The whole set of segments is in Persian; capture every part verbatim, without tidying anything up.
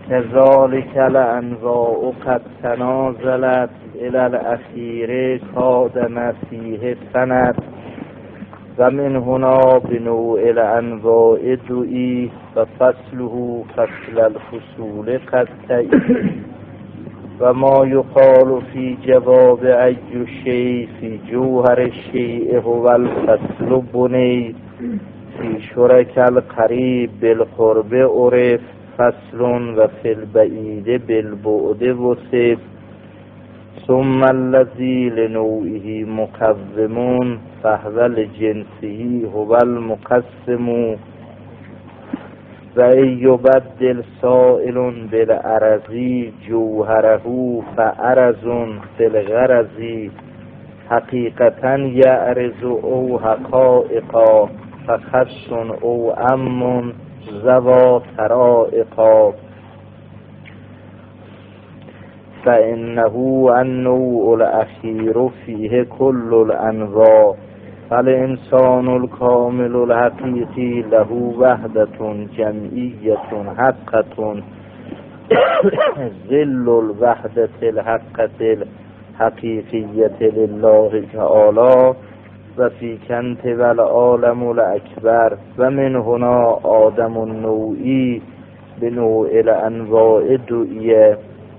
كذلك الأنواع قد تنازلت إلى الأخير كاد فيه سند ومن هنا بنوع الأنواع دعي وفصله فصل الفصول قد تئي وما يقال في جواب أي شيء في جوهر الشيء هو الفصل بني في شرك القريب بالقرب عرف فصل وفي البعيد بالبعد وصف ثم الذي لنوعه مقدم فهو لجنسه هو المقسم وإن يبدل سائل بالأرض جوهره فأرز في الغرض حقيقة يأرز أو حقائقا فخص أو أم ذوى طرائقا فإنه النوع الأخير فيه كل الأنواع فالإنسان الكامل الحقيقي له وحدة جمعية حقة ذل الوحدة الحقة الحقيقية لله تعالى وفي كنت والعالم الأكبر ومن هنا آدم النوعي بنوع الأنواع دعية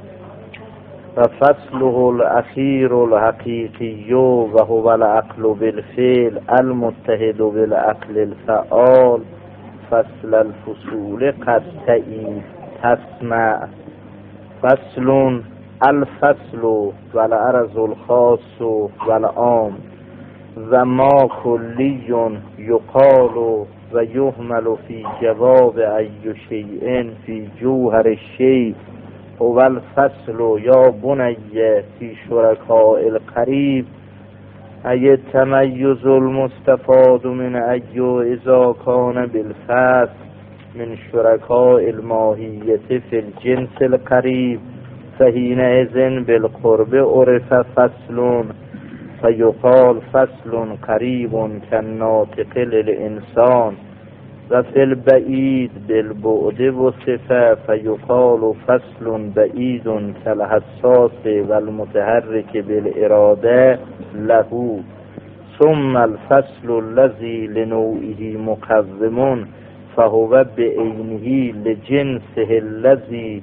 وفصله الأخير الحقيقي وهو العقل بالفعل المتحد بالعقل الفعال فصل الفصول قد تئي تسمع فصل الفصل والعرض الخاص والعام وما كلي يقال ويهمل في جواب أي شيء في جوهر الشيء هو الفصل يا بني في شركاء القريب أي التميز المستفاد من أي إذا كان بالفصل من شركاء الماهية في الجنس القريب فحينئذ بالقرب عرف فصل فيقال فصل قريب كالناطق للإنسان وفي البعيد بالبعد وصفة فيقال فصل بعيد كالحساس والمتحرك بالإرادة له ثم الفصل الذي لنوعه مقدم فهو بعينه لجنسه الذي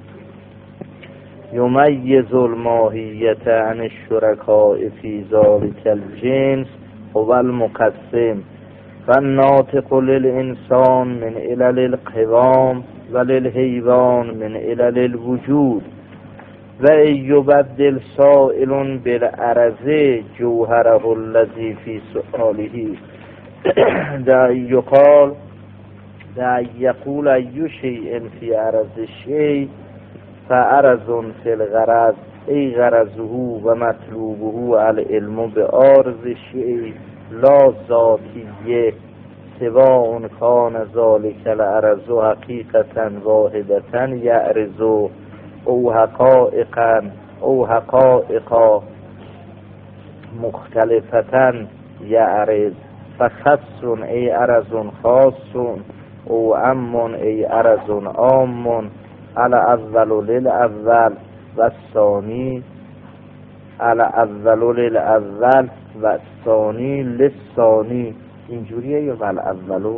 يميز الماهية عن الشركاء في ذلك الجنس هو المقسم فالناطق للإنسان من علل القوام وللحيوان من علل الوجود وإن يبدل سائل بالأرض جوهره الذي في سؤاله دا يقال دا يقول أي شيء في أرض الشيء فأرز في الغرض أي غرضه ومطلوبه العلم بأرز الشيء لا ذاتیه سواء كان ذلك العرض حقیقتا واحدتا یعرض او حقائقا او حقائقا مختلفتا یعرض فخص ای عرض خاص او ام ای عرض عام الاول للاول و الثانی الاول للاول و ثانی للثانی اینجوریه یا الاولو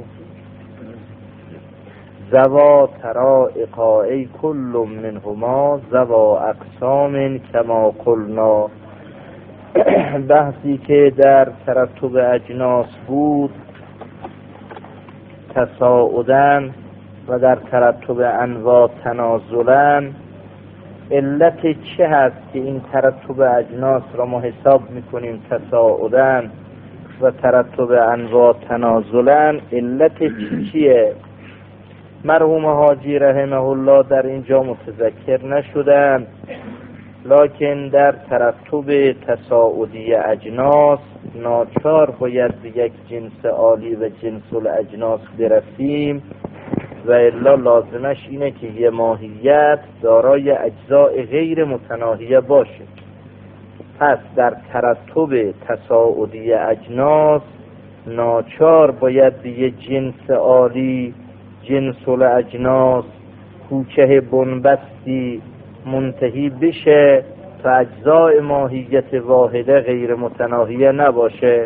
ذوا طرائقا ای کل منهما ذوا اقسام کما قلنا بحثی که در ترتب اجناس بود تصاعداً و در ترتب انواع تنازلاً علت چه هست که این ترتب اجناس را ما حساب میکنیم تصاعداً و ترتب انواع تنازلاً علت چیه؟ مرحوم حاجی رحمه الله در اینجا متذکر نشدن، لکن در ترتب تصاعدی اجناس ناچار باید به یک جنس عالی و جنس الاجناس برسیم و الا لازمش اینه که یه ماهیت دارای اجزاء غیر متناهیه باشه. پس در ترتب تصاعدی اجناس ناچار باید به یه جنس عالی، جنس الاجناس کوچه بنبستی منتهی بشه تا اجزای ماهیت واحده غیر متناهیه نباشه.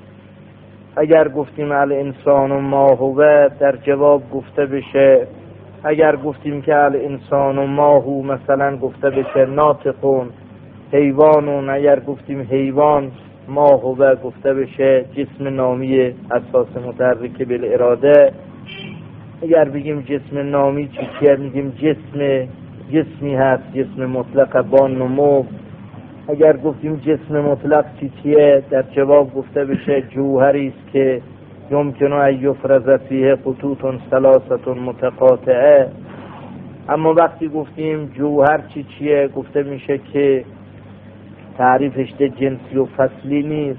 اگر گفتیم الانسان و ما هو، در جواب گفته بشه اگر گفتیم که الانسان و ما هو مثلا گفته بشه ناطقون حیوانون، اگر گفتیم حیوان ما هو گفته بشه جسم نامی اساس متحرک بالاراده. اگر بگیم جسم نامی چی چیه، میگیم جسم جسمی هست، جسم مطلق با نمو. اگر گفتیم جسم مطلق چی چیه، در جواب گفته بشه جوهری است که یمکن ان یفرز فیه خطوط ثلاثه متقاطعه. اما وقتی گفتیم جوهر چی چیه، گفته میشه که تعریفش ده جنسی و فصلی نیست.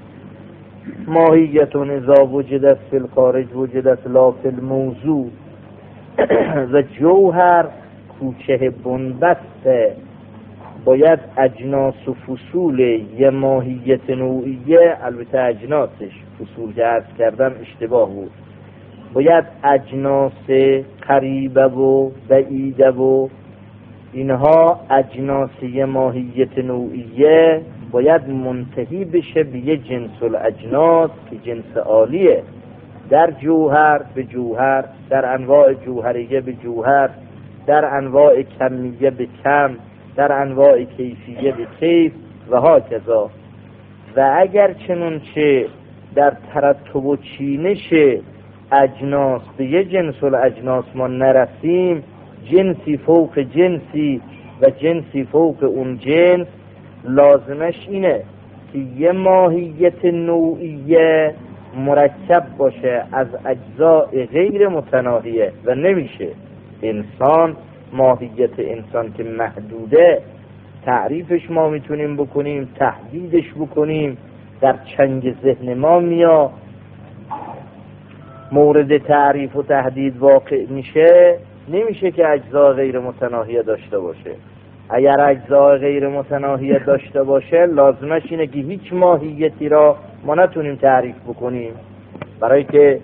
ماهیتون اذا وجدت فی الخارج وجدت لا فی الموضوع. و جوهر کوچه بنبسته، باید اجناس و فصول یه ماهیت نوعیه، البته اجناسش فصول که عرض کردم اشتباه بود، باید اجناس قریبه و بعیده و اینها اجناس یه ماهیت نوعیه باید منتهی بشه به یه جنس الاجناس که جنس عالیه. در جوهر به جوهر، در انواع جوهریه به جوهر، در انواع کمیه به کم، در انواع کیفیه به کیف و هاکذا. و اگر چنانچه در ترتب و چینش اجناس به یه جنس الاجناس ما نرسیم، جنسی فوق جنسی و جنسی فوق اون جنس، لازمش اینه که یه ماهیت نوعیه مرکب باشه از اجزاء غیر متناهیه و نمیشه. انسان، ماهیت انسان که محدوده، تعریفش ما میتونیم بکنیم، تحدیدش بکنیم، در چنگ ذهن ما میاد، مورد تعریف و تحدید واقع میشه، نمیشه که اجزا غیر متناهیه داشته باشه. اگر اجزا غیر متناهیه داشته باشه، لازمش اینه که هیچ ماهیتی را ما نتونیم تعریف بکنیم، برای که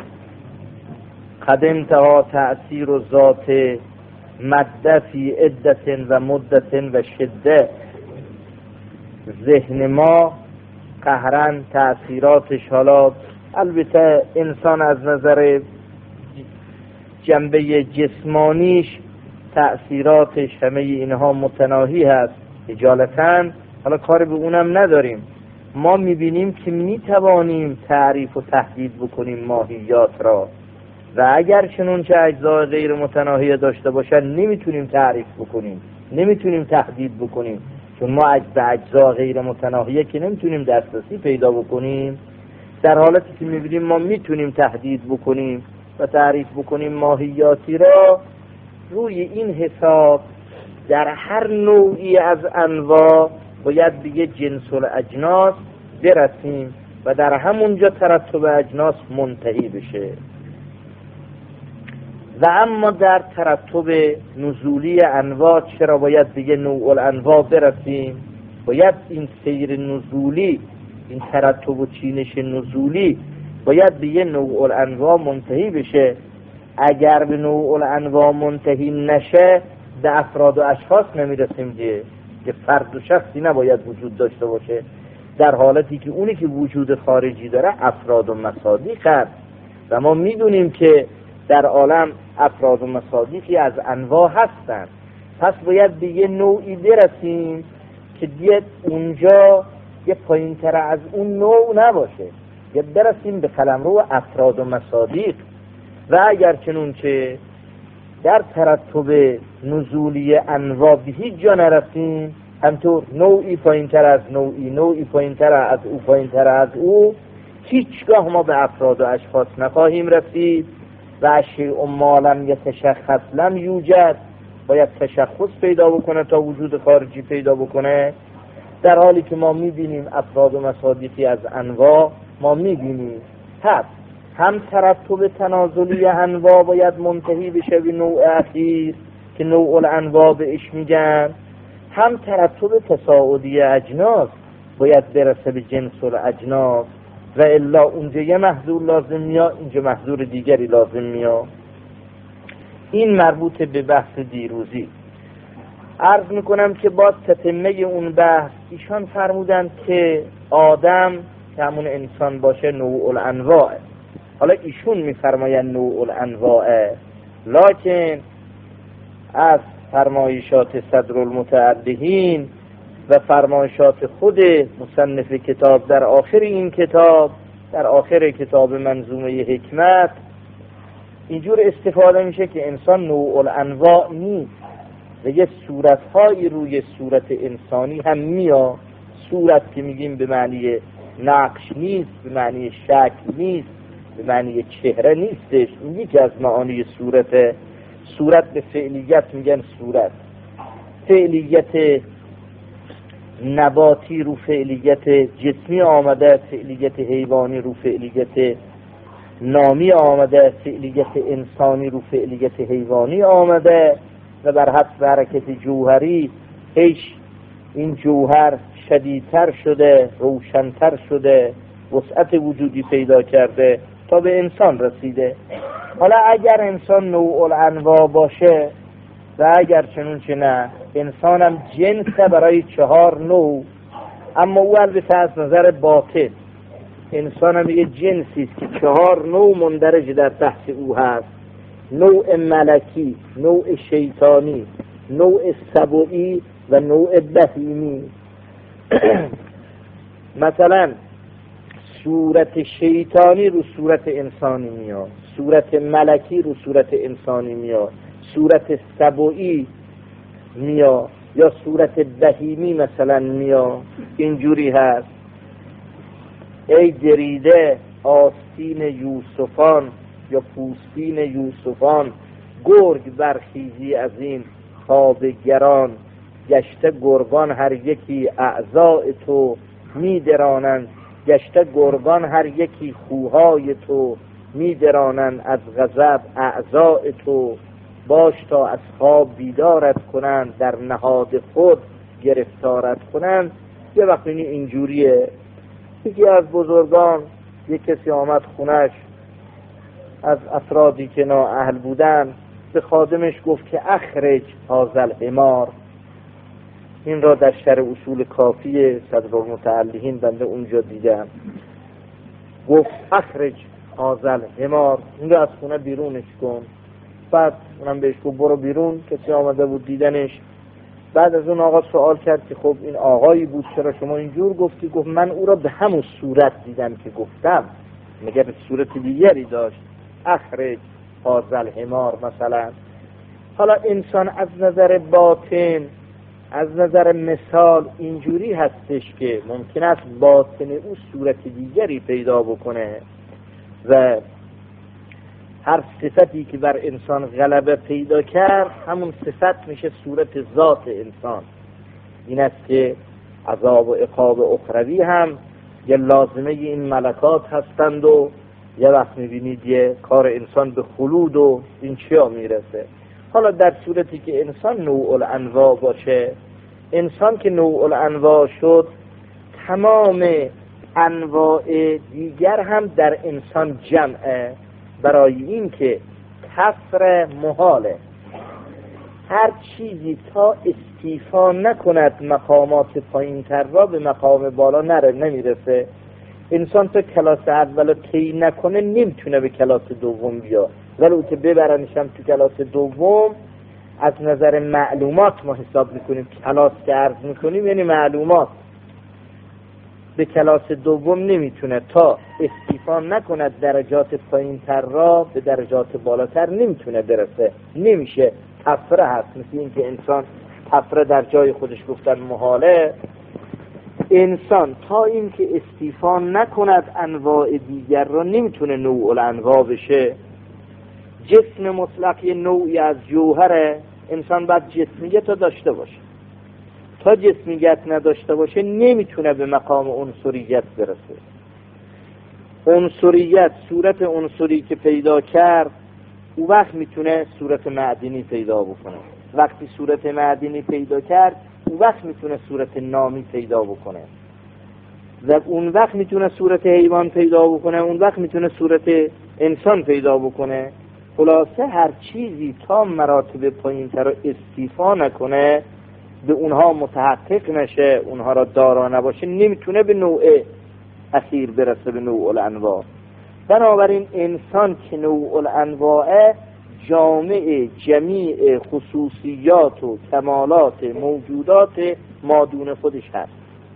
قد انتها تأثیر و ذات مده فی عدت و مدت و شده. ذهن ما قهرن تأثیراتش، حالا البته انسان از نظر جنبه جسمانیش تأثیراتش همه اینها متناهی هست اجالتاً، حالا کار به اونم نداریم. ما میبینیم که میتوانیم تعریف و تحدید بکنیم ماهیات را، و اگر چنانچه اجزای غیر متناهی داشته باشن نمیتونیم تعریف بکنیم، نمیتونیم تحدید بکنیم، چون ما به اجزا غیر متناهیه که نمیتونیم دسترسی پیدا بکنیم. در حالتی که میبینیم ما میتونیم تحدید بکنیم و تعریف بکنیم ماهیاتی را، روی این حساب در هر نوعی از انواع باید به یه جنس الاجناس برسیم و در همونجا ترتب اجناس منتهی بشه. و اما در ترتب نزولی انواع چرا باید به یه نوع الانواع برسیم؟ باید این سیر نزولی، این ترتب و چینش نزولی باید به یه نوع الانواع منتهی بشه. اگر به نوع الانواع منتهی نشه، به افراد و اشخاص نمیرسیم دیگه، که فرد و شخصی نباید وجود داشته باشه، در حالتی که اونی که وجود خارجی داره افراد و مصادیق هست و ما میدونیم که در عالم افراد و مصادیقی از انواع هستن. پس باید به یه نوعی برسیم که دیگه اونجا یه پایین‌تر از اون نوع نباشه، یه برسیم به قلمرو افراد و مصادیق. و اگر چنونچه در ترتب نزولی انواع به هیچ جا نرسیم، همطور نوعی پایین‌تر از نوعی، نوعی پایین‌تر از او، پایین‌تر از او، هیچگاه ما به افراد و اشخاص نخواهیم رسید. و شیء ما لم یتشخص لم یوجد، باید تشخص پیدا بکنه تا وجود خارجی پیدا بکنه. در حالی که ما میبینیم افراد و مصادیقی از انواع ما میبینیم هست، هم ترتب تنازلی انواع باید منتهی بشه به نوع اخیر که نوع الانواع بهش میگن، هم ترتب تصاعدی اجناس باید برسه به جنس الاجناس، و الا اونجا یه محذور لازم میاد، اینجا محذور دیگری لازم میاد. این مربوط به بحث دیروزی. عرض میکنم که با تتمه اون بحث ایشان فرمودند که آدم که همون انسان باشه نوع الانواع. حالا ایشون میفرمایند نوع الانواع، لکن از فرمایشات صدر المتعلهین و فرمایشات خود مصنف کتاب در آخر این کتاب، در آخر کتاب منظومه حکمت، اینجور استفاده میشه که انسان نوع الانواع نیست و یه صورتهایی روی صورت انسانی هم میاد. صورت که میگیم به معنی نقش نیست، به معنی شکل نیست، به معنی چهره نیستش. این یکی از معانی صورت. صورت به فعلیت میگن صورت. فعلیت نباتی رو فعلیت جسمی آمده، فعلیت حیوانی رو فعلیت نامی آمده، فعلیت انسانی رو فعلیت حیوانی آمده و بر حسب حرکت جوهری هیچ این جوهر شدیدتر شده، روشنتر شده، وسعت وجودی پیدا کرده تا به انسان رسیده. حالا اگر انسان نوع الانواع باشه و اگر چنون چه نه، انسانم جنسه برای چهار نوع، اما او البته از نظر باطن انسانم یه جنسی است که چهار نوع مندرج در تحت او هست: نوع ملکی، نوع شیطانی، نوع سبوئی و نوع بهیمی. مثلا صورت شیطانی رو صورت انسانی میاد، صورت ملکی رو صورت انسانی میاد، صورت سبوئی میاد، یا صورت بهیمی مثلا میاد. اینجوری هست: ای دریده آستین یوسفان یا پوستین یوسفان، گرگ برخیزی از این خواب گران، گشته گرگان هر یکی اعضای تو میدرانند، گشته گرگان هر یکی خوهای تو میدرانند، از غضب اعضای تو باش تا از خواب بیدارت کنند، در نهاد خود گرفتارت کنند. یه وقتی اینجوریه. یکی از بزرگان یک کسی آمد خونش از افرادی که نااهل بودن، به خادمش گفت که اخرج هذا الحمار. این را در شرح اصول کافی صدر المتعلهین بنده اونجا دیدم. گفت اخرج هذا الحمار، این را از خونه بیرونش کن. بعد اونم بهش گفت برو بیرون. کسی آمده بود دیدنش. بعد از اون آقا سوال کرد که خب این آقایی بود چرا شما اینجور گفتی؟ گفت من او را به همون صورت دیدم که گفتم، مگر صورت دیگری داشت؟ اخرج هذا الحمار مثلا. حالا انسان از نظر باطن، از نظر مثال اینجوری هستش که ممکن است باطن او صورت دیگری پیدا بکنه و هر صفتی که بر انسان غلبه پیدا کرد همون صفت میشه صورت ذات انسان. این است که عذاب و عقاب اخروی هم یه لازمه این ملکات هستند و یه وقت میبینید یه کار انسان به خلود و این چیا میرسه. حالا در صورتی که انسان نوع الانواع باشه، انسان که نوع الانواع شد، تمام انواع دیگر هم در انسان جمعه، برای این که کفر محاله. هر چیزی تا استیفا نکند مقامات پایین تر را به مقام بالا نره نمیرسه. انسان تا کلاس اول طی نکنه نمیتونه به کلاس دوم بیاد، ولی که ببرنشم تو کلاس دوم از نظر معلومات ما حساب میکنیم. کلاس که عرض میکنیم یعنی معلومات. به کلاس دوم نمیتونه تا استیفا نکند درجات پایین تر را به درجات بالاتر نمیتونه برسه. نمیشه. تفره هست. مثل این که انسان تفره در جای خودش گفتن محاله. انسان تا این که استیفا نکند انواع دیگر را نمیتونه نوع الانواع بشه. جسم مطلق یه نوعی از جوهره. انسان باید جسمیت تا داشته باشه. تا جسمیت نداشته باشه نمیتونه به مقام عنصریت برسه. عنصریت، صورت عنصری که پیدا کرد، او وقت میتونه صورت معدنی پیدا بکنه. وقتی صورت معدنی پیدا کرد، او وقت میتونه صورت نامی پیدا بکنه و اون وقت میتونه صورت حیوان پیدا بکنه، اون وقت میتونه صورت انسان پیدا بکنه. خلاصه هر چیزی تا مراتب پایین‌تر رو استیفا نکنه، به اونها متحقق نشه، اونها را دارا نباشه، نمیتونه به نوع اخیر برسه، به نوع الانواع. بنابراین انسان که نوع الانواع جامع جمیع خصوصیات و کمالات موجودات مادون خودش هست.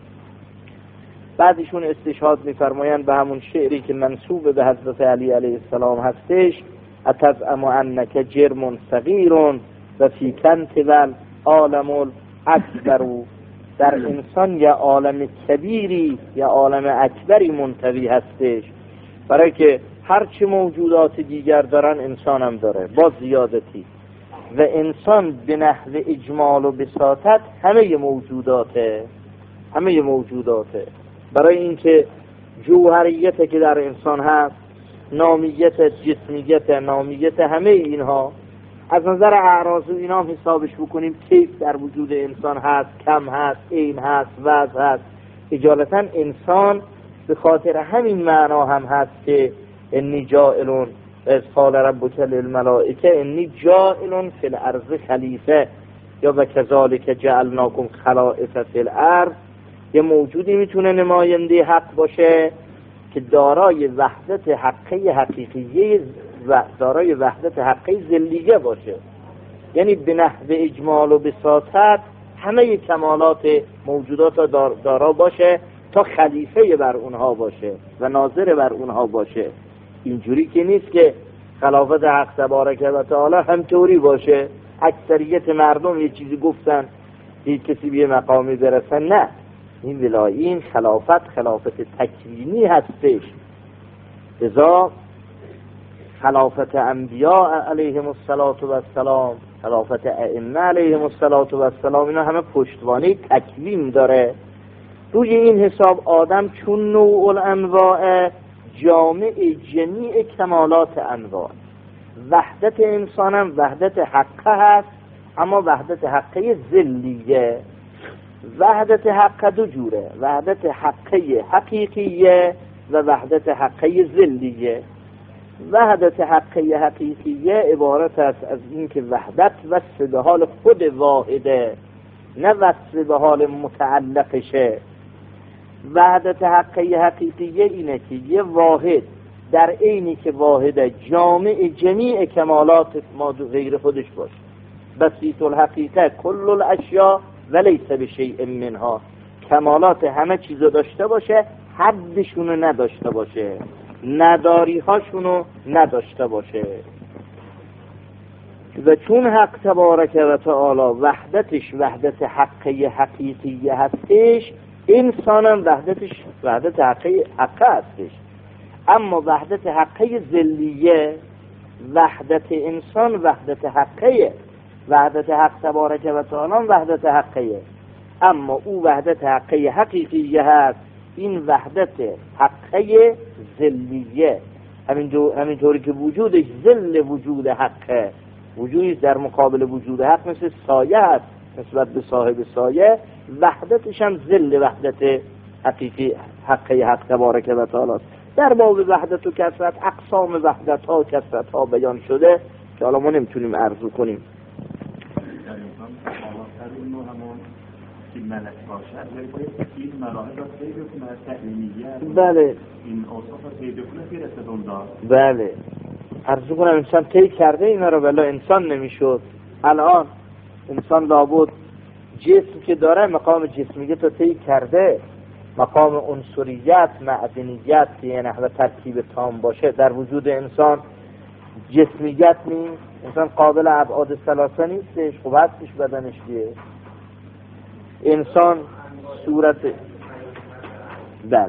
بعدشون استشهاد می‌فرمایند به همون شعری که منسوب به حضرت علی علیه السلام هستش: اتزعم انک جرم صغیر و فی کنت ول عالم اکبر. در انسان یا عالم کبیری یا عالم اکبری منطوی هستش، برای که هرچی موجودات دیگر دارن انسان هم داره با زیادتی، و انسان به نحو اجمال و بساطت همه موجوداته همه موجوداته برای اینکه جوهریت که در انسان هست، نامیت، جسمیت، نامیت، همه اینها از نظر اعراض و اینا حسابش بکنیم، کیف در وجود انسان هست، کم هست، این هست، وضع هست. اجالتا انسان به خاطر همین معنا هم هست که انی جائلون از قال ربک للملائکه انی جائلون فی الارض خلیفه، یا و کذالک جعلناکم خلائف فی الارض. یه موجودی میتونه نماینده حق باشه که دارای وحدت حقی حقیقیه و دارای وحدت حقی ذلیه باشه، یعنی به نحو اجمال و بساطت همه کمالات موجودات دارا باشه تا خلیفه بر اونها باشه و ناظر بر اونها باشه. اینجوری که نیست که خلافت حق تبارک و تعالی همطوری باشه، اکثریت مردم یه چیزی گفتن هیچ کسی به مقامی برسن. نه، این ولایی، این خلافت خلافت تکوینی هستش. لذا خلافت انبیاء علیهم السلام، خلافت ائمه علیهم السلام، اینا همه پشتوانه تکوین داره. روی این حساب آدم چون نوع الانواع جامع جمیع کمالات انواع، وحدت انسانم وحدت حقه هست، اما وحدت حقه ذلیه. وحدت حقه دو جوره: وحدت حقه حقیقیه و وحدت حقه ذلیه. وحدت حقه حقیقیه عبارت است از این که وحدت وصف به حال خود واحده، نه وصف به حال متعلقشه. وحدت حقه حقیقیه اینه که یه واحد در عینی که واحد جامع جمیع کمالات ما غیر خودش باشه. بسیط الحقیقه کل الاشیاء ولیس بشیء منها، کمالات همه چیزو داشته باشه، حدشونو نداشته باشه، نداری هاشونو نداشته باشه. و چون حق تبارک و تعالی وحدتش وحدت حقه حقیقیه هستش، انسانم وحدتش وحدت حقه حقه هستش. اما وحدت حقه ذلیه، وحدت انسان وحدت حقه، وحدت حق تبارک و تعالی وحدت حقه، اما او وحدت حقه حقیقیه هست، این وحدت حقه ذلیه. همینطوری که وجودش ذل وجود حقه، وجودی در مقابل وجود حق مثل سایه هست نسبت به صاحب سایه، وحدتش هم ذل وحدت حقیقی حقه حق تبارک و تعالی. در باب وحدت و کثرت اقسام وحدت ها و کثرت ها بیان شده که حالا ما نمیتونیم عرض کنیم. ملک باشد ولی باید این مراحل را طی بکنه، تعلیمیت بله این اوصاف را طی بکنه برسه اونجا. بله عرض کنم انسان طی کرده اینا رو، ولی انسان نمیشد. الان انسان لابد جسم که داره مقام جسمیت رو طی کرده، مقام عنصریت، معدنیت که یه نحوه ترکیب تام باشه در وجود انسان. جسمیت نیست، انسان قابل ابعاد ثلاثه نیستش، خب هستش بدنش دیگه. انسان صورت بله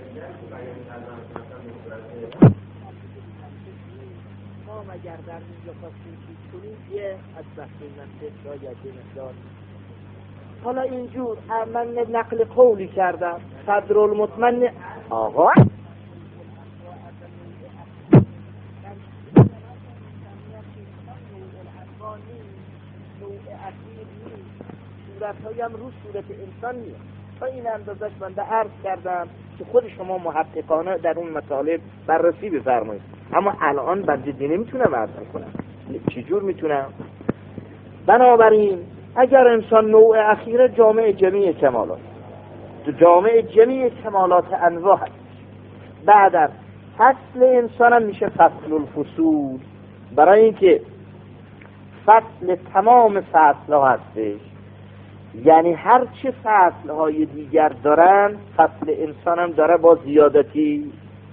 ما مگر در اینجا خواستیم چیز کنیم یه از بحث منطق شاید یه مقدار. حالا اینجور من نقل قولی کردم صدر المطمئن آقا صورت های هم رو صورت انسان نیست. تا این اندازش من به عرض کردم که خود شما محققانه در اون مطالب بررسی بفرمایید. اما الان من جدی نمیتونم عرض کنم. چجور میتونم؟ بنابراین اگر انسان نوع اخیر جامع جمیع کمالات، جامع جمیع کمالات انواع هست، بعد از فصل انسان هم میشه فصل الفصول، برای اینکه فصل تمام فصل ها هستش، یعنی هر چه فصل های دیگر دارن فصل انسان هم داره با زیادتی.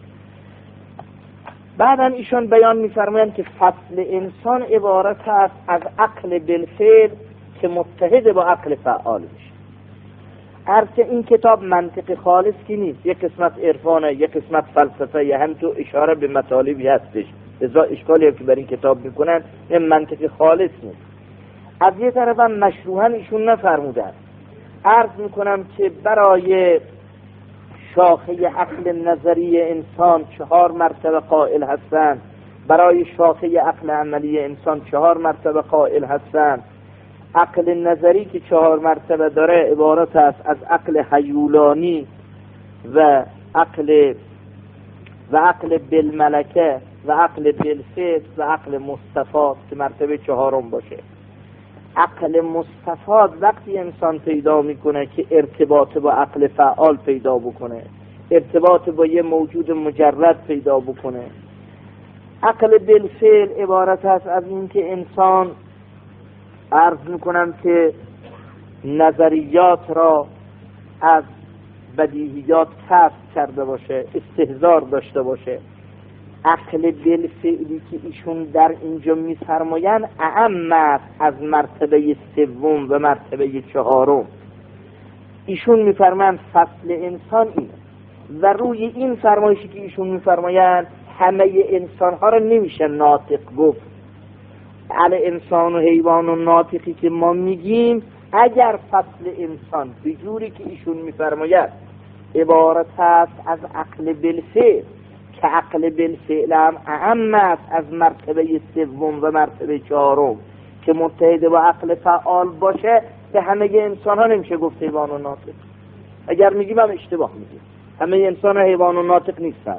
بعدن ایشان بیان می‌فرمایند که فصل انسان عبارت است از عقل بالفعل که متحد با عقل فعال میشه. هرچه این کتاب منطق خالص کی نیست، یک قسمت عرفانه، یک قسمت فلسفه، یه هم تو اشاره به مطالبی هستش، لذا اشکالی که بر این کتاب میکنن این منطق خالص نیست. از یه طرف هم مشروحاً ایشون نفرمودن. عرض میکنم که برای شاخه عقل نظری انسان چهار مرتبه قائل هستند، برای شاخه عقل عملی انسان چهار مرتبه قائل هستند. عقل نظری که چهار مرتبه داره عبارت است از عقل هیولانی و عقل و عقل بالملکه و عقل بالفعل و عقل مستفاد که مرتبه چهارم باشه. عقل مستفاد وقتی انسان پیدا میکنه که ارتباط با عقل فعال پیدا بکنه، ارتباط با یه موجود مجرد پیدا بکنه. عقل بالفعل عبارت است از این که انسان، عرض میکنم که نظریات را از بدیهیات کسب کرده باشه، استحضار داشته باشه. عقل بالفعلی که ایشون در اینجا میفرمایند اعم است از مرتبه سوم و مرتبه چهارم. ایشون میفرمایند فصل انسان اینه و روی این فرمایشی که ایشون میفرمایند همه انسان ها را نمیشه ناطق گفت. علی انسان و حیوان و ناطقی که ما میگیم، اگر فصل انسان به جوری که ایشون میفرماید عبارت است از عقل بالفعل که عقل بالفعل هم اعم است از مرتبه سوم و مرتبه چهارم که متحد با عقل فعال باشه، به همه انسان ها نمیشه گفت حیوان و ناطق. اگر میگیم هم اشتباه میگیم، همه انسان ها حیوان و ناطق نیستن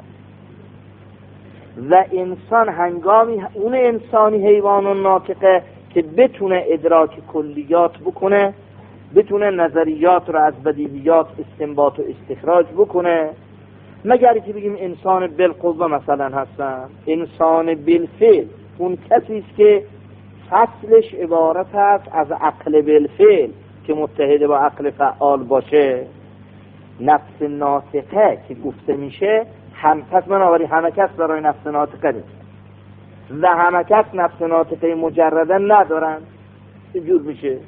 و انسان هنگامی اون انسانی حیوان و ناطقه که بتونه ادراک کلیات بکنه، بتونه نظریات رو از بدیهیات استنباط و استخراج بکنه. مگر که بگیم انسان بالقوه مثلا هستن، انسان بالفعل اون کسی است که فصلش عبارت است از عقل بالفعل که متحد با عقل فعال باشه. نفس ناطقه که گفته میشه هم پس بنابراین همه کس برای نفس ناطقه نیست و همه کس نفس ناطقه مجرده ندارن. اینجور میشه.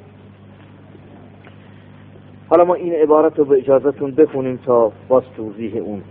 حالا ما این عبارت رو به اجازتون بخونیم تا باز توضیح اون.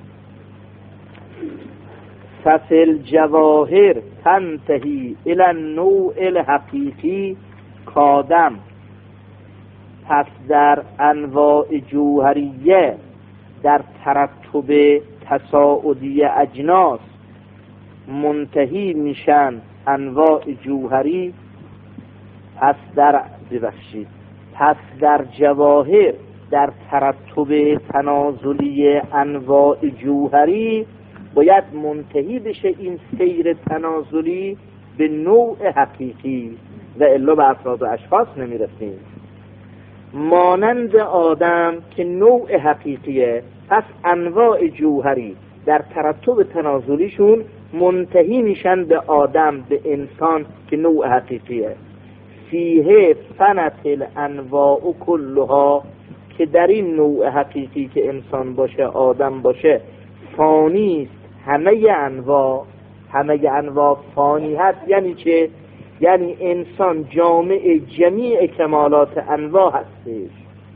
فصل جواهر تنتهی الى النوع الحقیقی کادم، پس در انواع جوهریه در ترتب تصاعدی اجناس منتهی میشن انواع جوهری. پس در ببخشید پس در جواهر در ترتب تنازلی انواع جوهری باید منتهی بشه این سیر تنازلی به نوع حقیقی و الا به افراد و اشخاص نمیرسیم. مانند آدم که نوع حقیقیه، پس انواع جوهری در ترتب تنازلیشون منتهی میشن به آدم، به انسان که نوع حقیقیه. فیه فنت الانواع کلها، که در این نوع حقیقی که انسان باشه، آدم باشه، فانی است همه انواع. همه انواع فانی هست. یعنی چه؟ یعنی انسان جامع جمیع کمالات انواع هستش.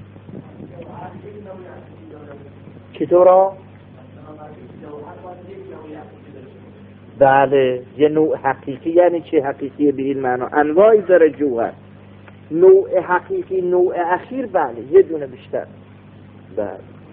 چطورا؟ بله، یه نوع حقیقی. یعنی چه حقیقی به این معنا؟ انواعی داره جوهر. نوع حقیقی، نوع اخیر، بله یه دونه بیشتر. بله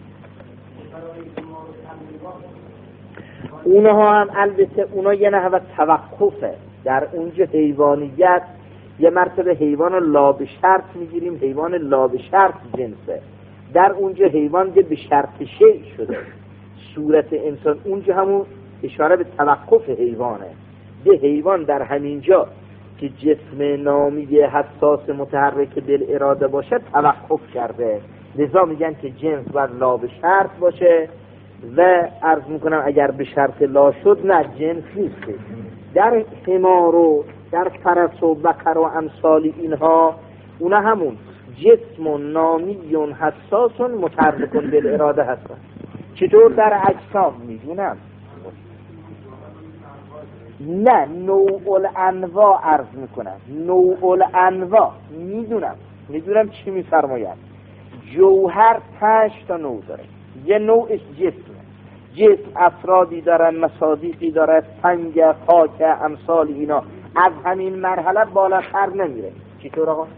اونها هم البته اونا یه نحوه توقفه. در اونجا حیوانیت یه مرتبه حیوان لا به شرط میگیریم، حیوان لا به شرط جنسه. در اونجا حیوان یه به شرط شیء شده. صورت انسان اونجا همون اشاره به توقف حیوانه. یه حیوان در همینجا که جسم نامی حساس متحرک بالاراده باشه توقف کرده، لذا میگن که جنس باید لا به شرط باشه و عرض میکنم اگر به شرط لا شد نه جنس نیست. در حمار و در فرس و بقر و امثال اینها اونا همون جسم و نامی و حساس متحرک بالاراده هستن. چطور در اجسام میدونم؟ نه نوع الانواع عرض میکنم، نوع الانواع میدونم میدونم چی میفرماید. جوهر پنج تا نوع داره. یه نوعش جسمه، جسم افرادی داره، مصادیقی داره، سنگ، خاک، امثال اینا. از همین مرحله بالاتر نمیره. چطور آقا؟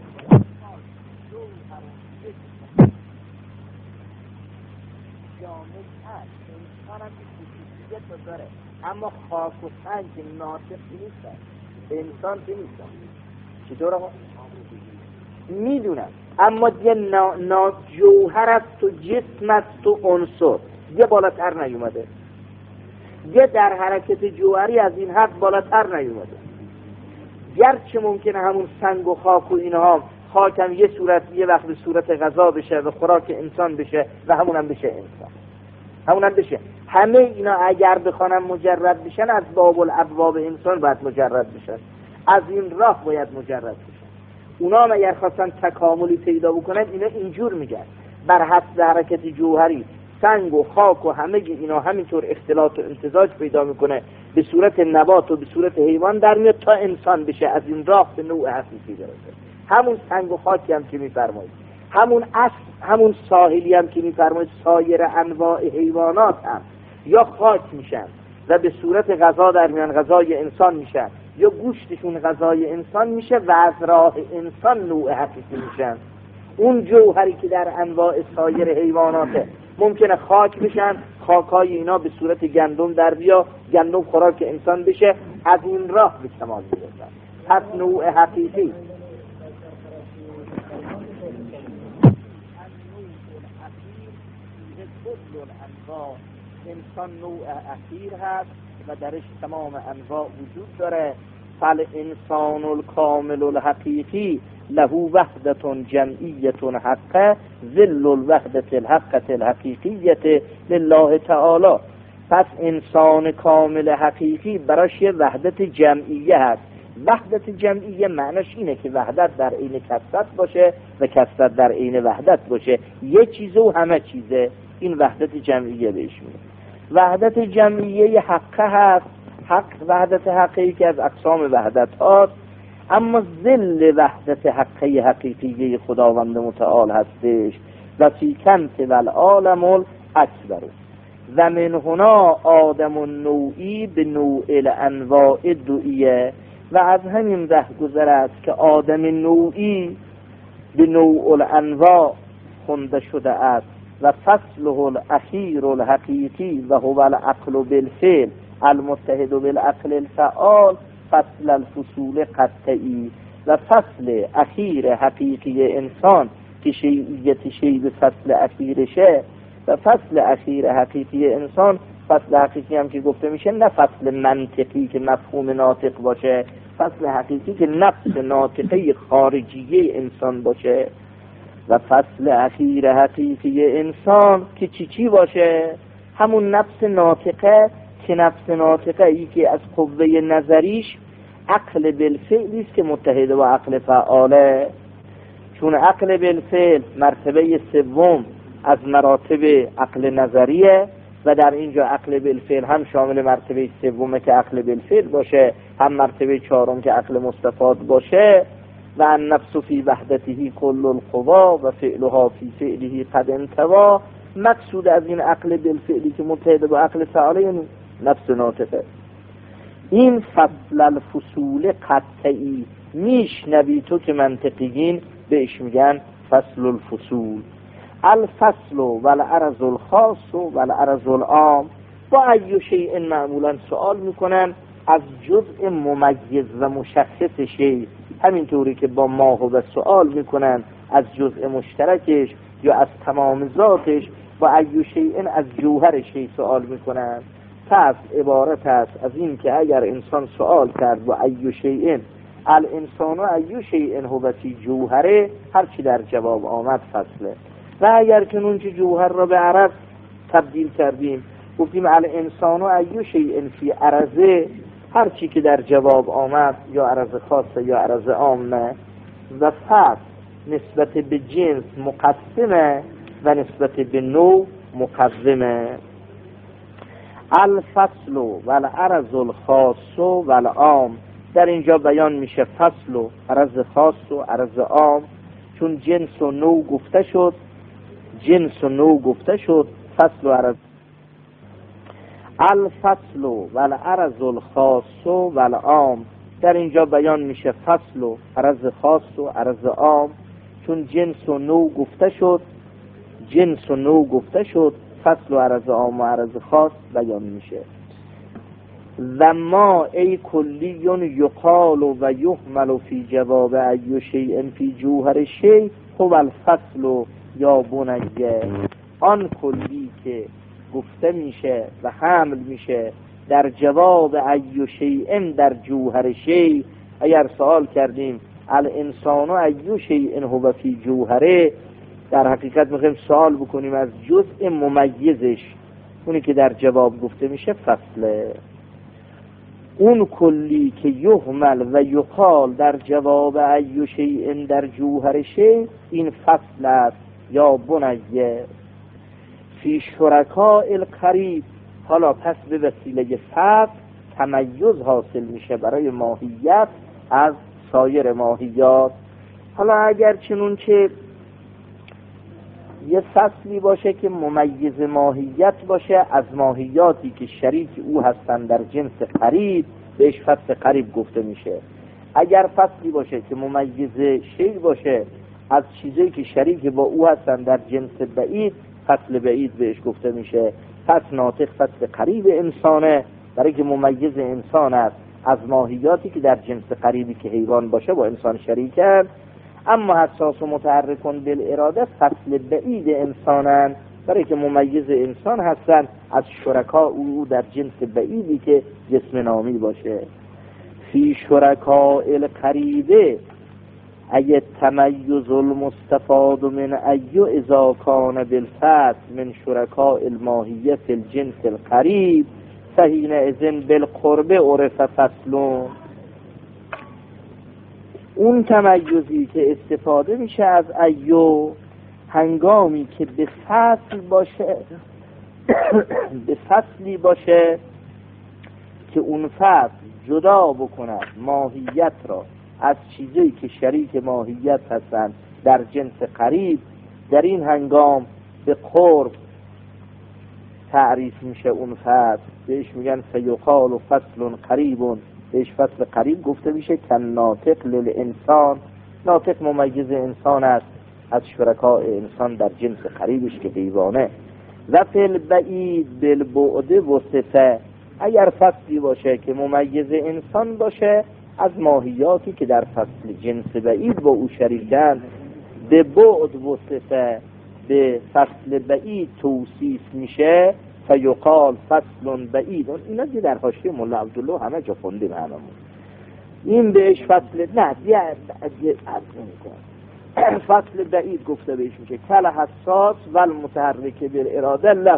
داره اما خاک و سنگ ناطق نیستن، انسان که نیستن. چطور آقا؟ میدونم اما یه نا... نا... جوهر است و جسم است و عنصر یه بالاتر نیومده، یه در حرکت جوهری از این حد بالاتر نیومده. گرچه ممکنه همون سنگ و خاک و اینها، خاک هم یه صورت یه وقت به صورت غذا بشه و خوراک انسان بشه و همون هم بشه انسان، همون هم بشه. همه اینا اگر بخوانم مجرد بشن از باب الابواب انسان باید مجرد بشن، از این راه باید مجرد بشن. اونا هم اگر خواستن تکاملی پیدا بکنن اینا اینجور میگن بر حسب حرکت جوهری سنگ و خاک و همه اینا همینطور اختلاط و امتزاج پیدا میکنه، به صورت نبات و به صورت حیوان در میاد تا انسان بشه، از این راه به نوع حقیقی برسه. همون سنگ و خاکی هم که میفرمایید، همون اصل همون ساحلی هم که میفرمایید سایر انواع حیوانات هم یا خاک میشن و به صورت غذا در میان غذای انسان میشن، یا گوشتشون غذای انسان میشه و از راه انسان نوع حقیقی میشن. اون جوهری که در انواع سایر حیواناته ممکنه خاک بشن، خاکای اینا به صورت گندم در بیا، گندم خوراک انسان بشه، از این راه به کمال میرسن. پس نوع حقیقی انسان نوع اخیر هست و درش تمام انواع وجود داره. فل انسان الکامل الحقیقی له وحدت جمعیت حقه ذل الوحدت الحقت الحقیقیت لله تعالی. پس انسان کامل حقیقی براش یه وحدت جمعیه هست. وحدت جمعیه معناش اینه که وحدت در عین کثرت باشه و کثرت در عین وحدت باشه، یه چیزه و همه چیزه. این وحدت جمعیه بهش میگه. وحدت جمعیه حقه هست. حق وحدت حقیقی که از اقسام وحدت هاست، اما ذل وحدت حقیقی حقیقی خداوند متعال هستش. و فی کنت و العالم الاکبر و من هنا آدم النوعی به نوع الانواع دعیه. و از همین ره گذر است که آدم نوعی به نوع الانواع خونده شده است. و فصله الاخیر الحقیقی و هو العقل بالفعل المتحد بالعقل الفعال فصل الفصول قطعی. و فصل اخیر حقیقی انسان که شیعیت شیع به فصل اخیرشه، و فصل اخیر حقیقی انسان فصل حقیقی هم که گفته میشه نه فصل منطقی که مفهوم ناطق باشه، فصل حقیقی که نفس ناطقه خارجیه انسان باشه. و فصل اخیر حقیقی انسان که چی چی باشه؟ همون نفس ناطقه که نفس ناطقه ای که از قوه نظریش عقل بالفعلی است که متحد با عقل فعاله. چون عقل بالفعل مرتبه سوم از مراتب عقل نظریه و در اینجا عقل بالفعل هم شامل مرتبه سومه که عقل بالفعل باشه، هم مرتبه چهارم که عقل مستفاد باشه. و النفس فی وحدته کل القوا و فعلها فی فعله قد انتوا. مقصود از این عقل بالفعلی که متحد با عقل فعاله یعنی نفس ناطقه. این فصل الفصول قطعی میشنوی تو که منطقیین بهش میگن فصل الفصول. الفصل و العرض الخاص و العرض العام. با ای شیء معمولا سوال میکنن از جزء ممیز و مشخص شیء، همینطوری که با ماه و سوال میکنن از جزء مشترکش یا از تمام ذاتش. با ای شیء از جوهر شیء سوال میکنن. فصل عبارت است از این که اگر انسان سوال کرد و ایو شیئن الانسان و ایو شیئن هو فی جوهره، هر چی در جواب آمد فصله. و اگر که اون جوهر را به عرض تبدیل کردیم گفتیم الانسان و ایو شیئن فی عرضه، هر چی که در جواب آمد یا عرض خاصه یا عرض عامه. و فصل نسبت به جنس مقسمه و نسبت به نوع مقدمه. الفصل و العرض الخاص و العام، در اینجا بیان میشه فصل و عرض خاص و عرض عام، چون جنس و نوع گفته شد، جنس و نوع گفته شد، فصل و عرض. الفصل و العرض الخاص و العام، در اینجا بیان میشه فصل و عرض خاص و عرض عام، چون جنس و نوع گفته شد، جنس و نوع گفته شد، فصل و عرض عام و عرض خاص بیان میشه. و ما ای کلیون یقال و یحمل فی جواب ای شیء فی جوهر شیء هو الفصل یا بنیه، آن کلی که گفته میشه و حمل میشه در جواب ای شیء در جوهر شیء. اگر سوال کردیم الانسان و ای شیء هو فی جوهره، در حقیقت میخوایم سوال بکنیم از جزء ممیزش، اونی که در جواب گفته میشه فصله. اون کلی که یحمل و یقال در جواب ای شیء در جوهر شیء، این فصل است یا بنیه. فی شرکاء القریب، حالا پس به وسیله فصل تمیز حاصل میشه برای ماهیت از سایر ماهیات. حالا اگر چنون که یه فصلی باشه که ممیز ماهیت باشه از ماهیاتی که شریک او هستن در جنس قریب، بهش فصل قریب گفته میشه. اگر فصلی باشه که ممیز شیء باشه از چیزی که شریک با او هستن در جنس بعید، فصل بعید بهش گفته میشه. پس ناطق فصل قریب انسانه، برای که ممیز انسان است از ماهیاتی که در جنس قریبی که حیوان باشه با انسان شریکن. اما حساس و متحرکون بالاراده فصل بعید انسانن، برای که ممیز انسان هستن از شرکا او در جنس بعیدی که جسم نامی باشه. فی شرکاء القریبه ای تمیز المستفاد من ای اذا کان بالفصل من شرکاء الماهیه فی الجنس القریب فحین اذن بالقرب عرف فصلون. اون تمیزی که استفاده میشه از ایو هنگامی که به فصل باشه به فصلی باشه که اون فصل جدا بکند ماهیت را از چیزی که شریک ماهیت هستند در جنس قریب، در این هنگام به قرب تعریف میشه اون فصل، بهش میگن فیقال و فصل قریب، بهش فصل قریب گفته میشه. که ناطق للانسان، ناطق ممیز انسان است از شرکاء انسان در جنس قریبش که حیوانه. و فی البعید بالبعد و صفه، اگر فصلی باشه که ممیز انسان باشه از ماهیاتی که در فصل جنس بعید با او شریکن، به بعد و صفه به فصل بعید توصیف میشه. فیقال فصل بعید، اینا که در حاشیه مولا عبدالله همه جا خوندیم هممون. این بهش فصل نه دیگه فصل بعید گفته بهش میشه. کل حساس و المتحرک بالاراده له،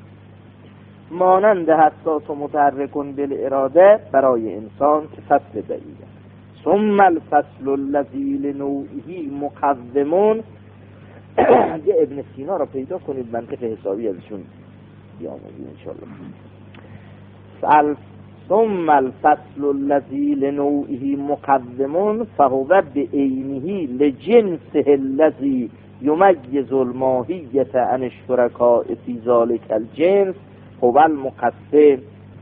مانند حساس و متحرکون بالاراده برای انسان که فصل بعیده. ثم الفصل الذی لنوعه مقدمون، یه ابن سینا را پیدا کنید منطق حسابی ازشون بیاموزید انشاءالله. ثم الفصل الذی لنوعه مقدمون فهو بعینه لجنسه الذی یمیز الماهیة عن الشرکاء فی ذلک الجنس هو المقسم.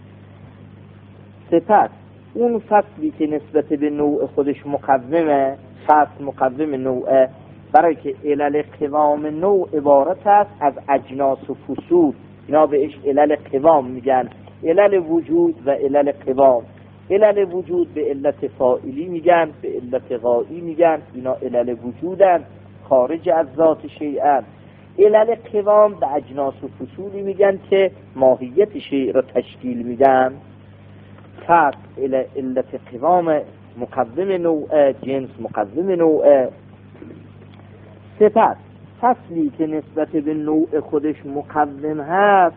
سپس اون فصلی که نسبت به نوع خودش مقدمه، فصل مقدم نوعه، برای که علل قوام نوع عبارت است از اجناس و فصول، اینا بهش علل قوام میگن، علل وجود و علل قوام. علل وجود به علت فاعلی میگن، به علت غایی میگن، اینا علل وجودن خارج از ذات شیئن. علل قوام به اجناس و فصولی میگن که ماهیت شیء را تشکیل میدن. فرق علت قوام مقدم نوع، جنس مقدم نوع. صفت فصلی که نسبت به نوع خودش مقدم هست،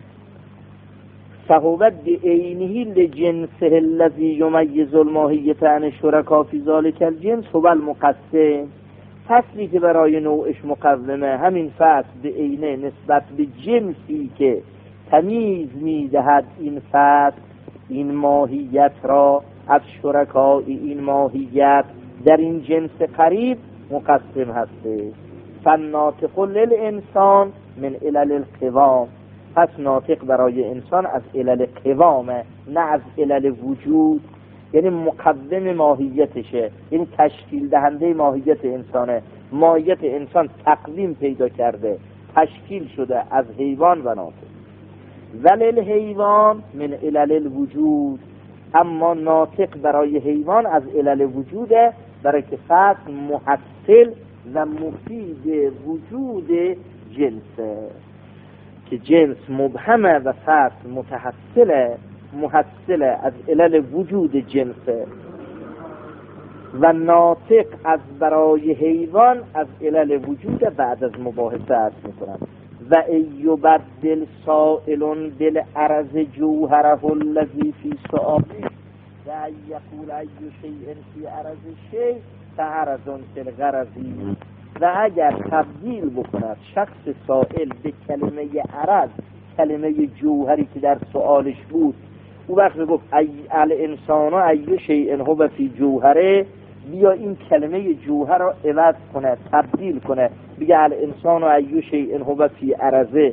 صحوبت به عینه لجنسه الذی یمیز الماهیت عن شرکا فی ذلک الجنس هو المقسم. فصلی که برای نوعش مقدمه، همین فصل به عینه نسبت به جنسی که تمیز میدهد این فصل این ماهیت را از شرکای این ماهیت در این جنس قریب مقسم هسته. فالناطق للانسان من علل القوام، پس ناطق برای انسان از علل قوامه، نه از علل وجود، یعنی مقدم ماهیتشه، یعنی تشکیل دهنده ماهیت انسانه. ماهیت انسان تقدیم پیدا کرده، تشکیل شده از حیوان و ناطق. ولی الحیوان من علل الوجود، اما ناطق برای حیوان از علل وجوده، برای که فصل محصل و مفید وجود جنسه، که جنس مبهمه و فصل متحصله، محصله از علل وجود جنسه. و ناطق از برای حیوان از علل وجود بعد از مباحثه عرض میکنن. و ایبدل سائل دل عرض جوهره الذی فی سؤالی و یقول ای شیء فی عرض شیء فعرض فی الغرضی. و اگر تبدیل بکند شخص سائل به کلمه عرض، کلمه جوهری که در سؤالش بود، او وقت گفت ای الانسان ای شیء هو فی جوهره، بیا این کلمه جوهر را عوض کنه، تبدیل کنه، بگه الانسان ای شیء هو فی عرضه،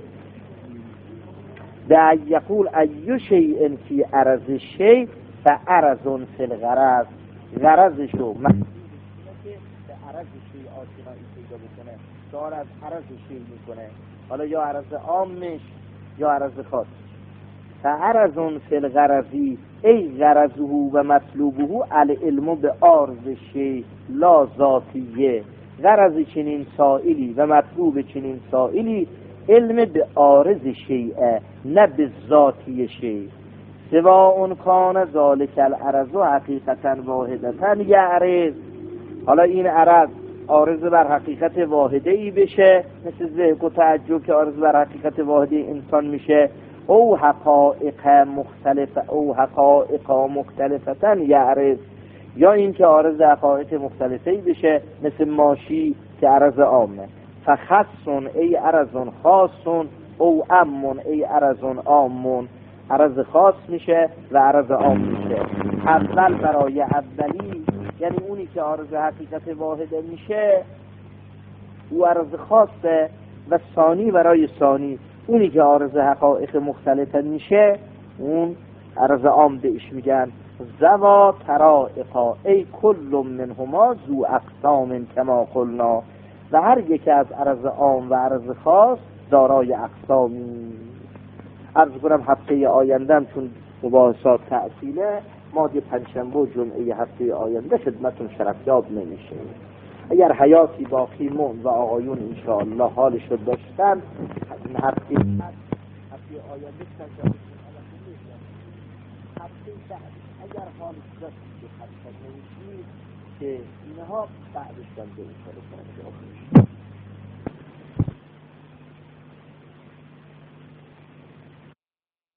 و یقول ای شیء فی عرض شیء فعرض فی الغرض. غرضشو به عرض شیء آشنایی پیدا بکنه، دار از عرض شیء میکنه، حالا یا عرض عامش یا عرض خاص. فعرض فی الغرضی ای غرضه و مطلوبه العلم به عارض شیء لا ذاتیه. غرض چنین سائلی و مطلوب چنین سائلی علم به عارض شیء، نه به ذاتی شیء. سواء کان ذالک العرض حقیقتا واحدتا یعرض. حالا این عرض عارض بر حقیقت واحده ای بشه، مثل ذهن و تعجب که عارض بر حقیقت واحده انسان میشه، او حقائق مختلف او حقائق مختلفتن یعرض، یا این که عارض حقائق مختلفه ای بشه مثل ماشی که عرض عامه. فخصن ای عرض خاصن او امن ای عرض عامن، عرض خاص میشه و عرض عام میشه. اول برای اولی، یعنی اونی که عارض حقیقت واحده میشه او عرض خاصه، و ثانی برای ثانی، اونی که عارض حقایق مختلفه میشه اون عرض عام بهش میگن. زوا ترائقا ای کل منهما ذو اقسام کما قلنا، و هر یک از عرض عام و عرض خاص دارای اقسامی. عرض کنم هفته آیندم چون مباحثات تأصیله، ما دی پنجشنبه و جمعه هفته آینده خدمتون شرفیاب نمیشه. اگر حیاتی باقی مون و آقایون انشاءالله حالش رو داشتن، هفته هفته آینده پنجشنبه هفته بعد اگر حالش داشت که خدمت نمیشید که اینها بعدش بنده انشاءالله